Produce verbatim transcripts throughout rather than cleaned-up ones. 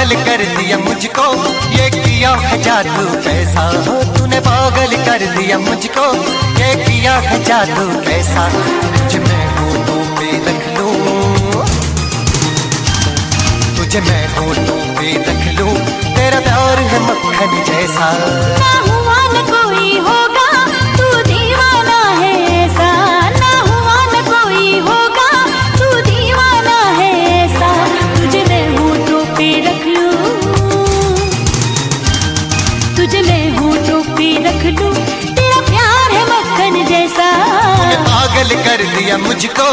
पागल कर दिया मुझको, ये किया है जादू कैसा। तूने पागल कर दिया मुझको, ये किया है जादू कैसा। तुझे मैं होठों पे रख लूं, तुझे मैं होठों पे रख लूं, तेरा प्यार है मक्खन जैसा। ना हुआ न कोई होगा, तू दीवाना है ऐसा। ना हुआ न कोई होगा, तू दीवाना है ऐसा। तुझे मैं होठों पे रख लूं, तुझे मैं होठों पे रख लूं, तेरा प्यार है मक्खन जैसा। तूने पागल कर दिया मुझको,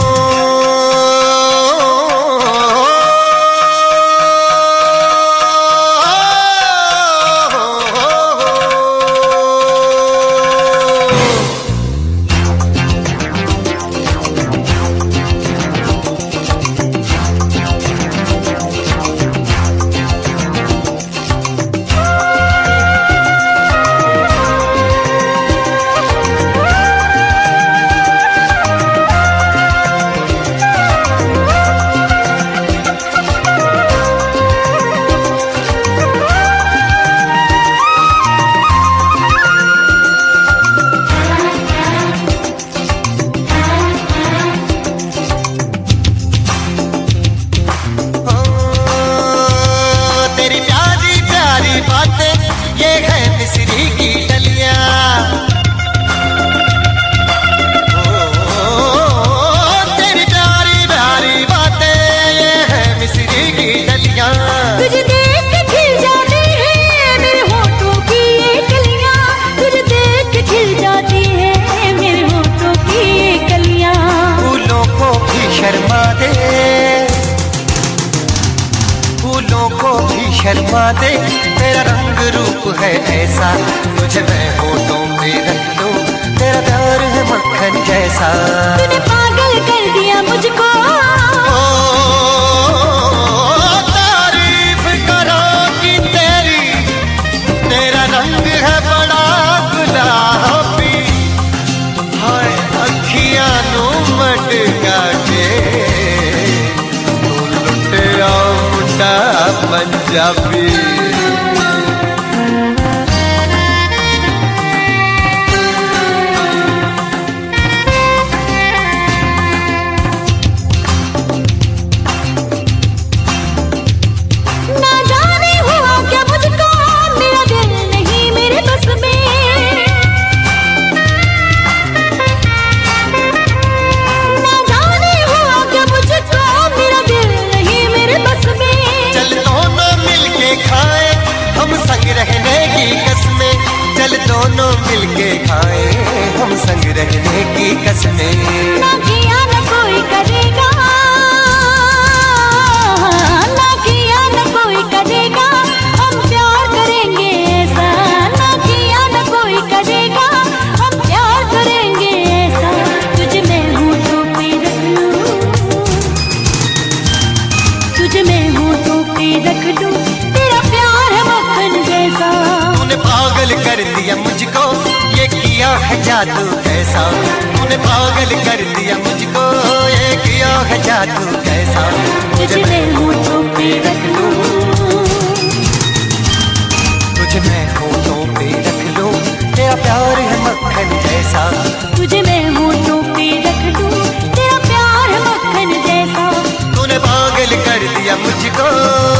मिस्री की डलिया। तेरी प्यारी प्यारी बातें ये है मिस्री की डलिया। तुझे देख के खिल जाती है मेरे होठों की ये कलियां। तुझे देख के खिल जाती है मेरे होठों की ये कलियां। फूलों को भी शर्मा दे, फूलों को भी शर्मा दे, तेरा रंग रूप है ऐसा। तुझे मैं होठों पे रख लूं, तेरा प्यार है मक्खन जैसा। तूने पागल कर दिया मुझको, ओ, तारीफ करो कि तेरी, तेरा रंग है बड़ा गुलाबी। हाय अखियां नू मटका के तू लुटिया मुंडा पंजाबी। रहने की कसमें, चल दोनों मिलके खाए हम संग रहने की कसमें। ना किया न कोई करेगा, ना किया न कोई करेगा, हम प्यार करेंगे ऐसा। ना किया न कोई करेगा, हम प्यार करेंगे ऐसा। तुझे मैं होठों पे रख लूं, तुझे मैं होठों पे रख लूं, तेरा प्यार है मक्खन जैसा। तूने पागल कर दिया मुझको, ये किया है जादू कैसा। तूने पागल कर दिया मुझको, ये किया है जादू कैसा। तुझे मैं होठों पे रख लूं, तुझे मैं होठों पे रख लूं, तेरा प्यार है मक्खन जैसा। तुझे मैं होठों पे रख लूं, तेरा प्यार है मक्खन जैसा। तूने पागल कर दिया मुझको।